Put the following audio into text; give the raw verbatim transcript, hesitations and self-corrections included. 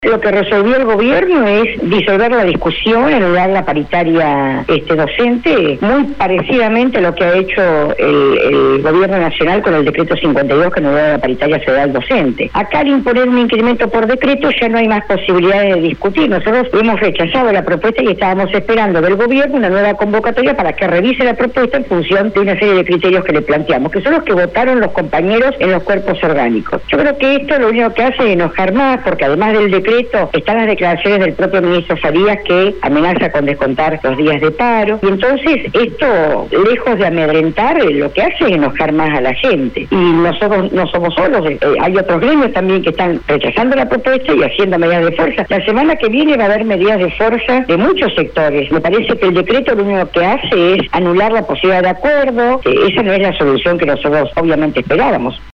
Lo que resolvió el gobierno es disolver la discusión, anular la paritaria este, docente, muy parecidamente a lo que ha hecho el, el gobierno nacional con el decreto cincuenta y dos que anuló la paritaria federal docente. Acá al imponer un incremento por decreto ya no hay más posibilidades de discutir. Nosotros hemos rechazado la propuesta y estábamos esperando del gobierno una nueva convocatoria para que revise la propuesta en función de una serie de criterios que le planteamos, que son los que votaron los compañeros en los cuerpos orgánicos. Yo creo que esto lo único que hace es enojar más, porque además del decreto están las declaraciones del propio ministro Farías que amenaza con descontar los días de paro, y entonces esto, lejos de amedrentar, lo que hace es enojar más a la gente. Y nosotros no somos solos, eh, hay otros gremios también que están rechazando la propuesta y haciendo medidas de fuerza. La semana que viene va a haber medidas de fuerza de muchos sectores. Me parece que el decreto lo único que hace es anular la posibilidad de acuerdo. Eh, esa no es la solución que nosotros obviamente esperábamos.